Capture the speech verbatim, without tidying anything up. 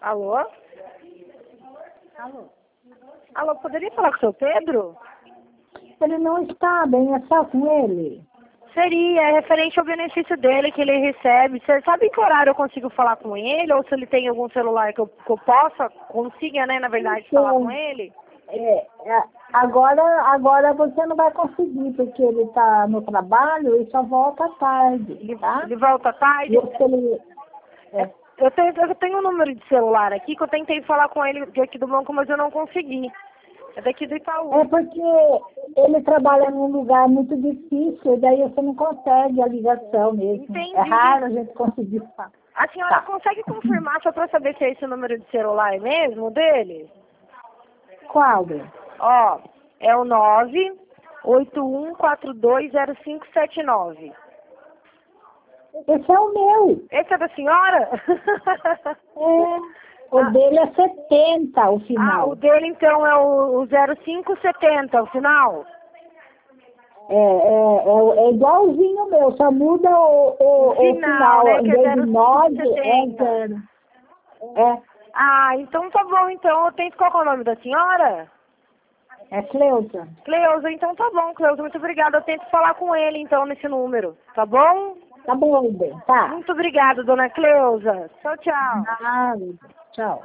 Alô? Alô? Alô, poderia falar com o seu Pedro? Ele não está bem, é só com ele. Seria, é referente ao benefício dele que ele recebe. Você sabe em que horário eu consigo falar com ele? Ou se ele tem algum celular que eu, que eu possa, consiga, né, na verdade, Então, falar com ele? É, é, agora, agora você não vai conseguir, porque ele está no trabalho e só volta à tarde, Ele, tá? ele volta à tarde? E eu, ele, é, Eu tenho, eu tenho um número de celular aqui que eu tentei falar com ele de aqui do banco, mas eu não consegui. É daqui do Itaú. é porque ele trabalha num lugar muito difícil, e daí você não consegue a ligação mesmo. Entendi. É raro a gente conseguir falar. A senhora Tá. consegue confirmar só para saber se é esse o número de celular mesmo dele? Qual? Bê? Ó, é o nove oito um quatro dois zero cinco sete nove. Esse é o meu. Esse é da senhora? É. O Ah. dele é setenta, o Ah, final. o dele então é o, o zero cinco setenta, o final? É, é, é, é igualzinho o meu, só muda o, o, O final, o final. né, Em que é vez de zero cinco nove, é setenta. zero. É, Ah, então tá bom, então eu tento. Qual que é o nome da senhora? é Cleusa. Cleusa, então tá bom, Cleusa, muito obrigada. Eu tento falar com ele então nesse número, tá bom? Tá bom, bem, tá. Muito obrigada, dona Cleusa. Tchau, tchau. Nada. Tchau.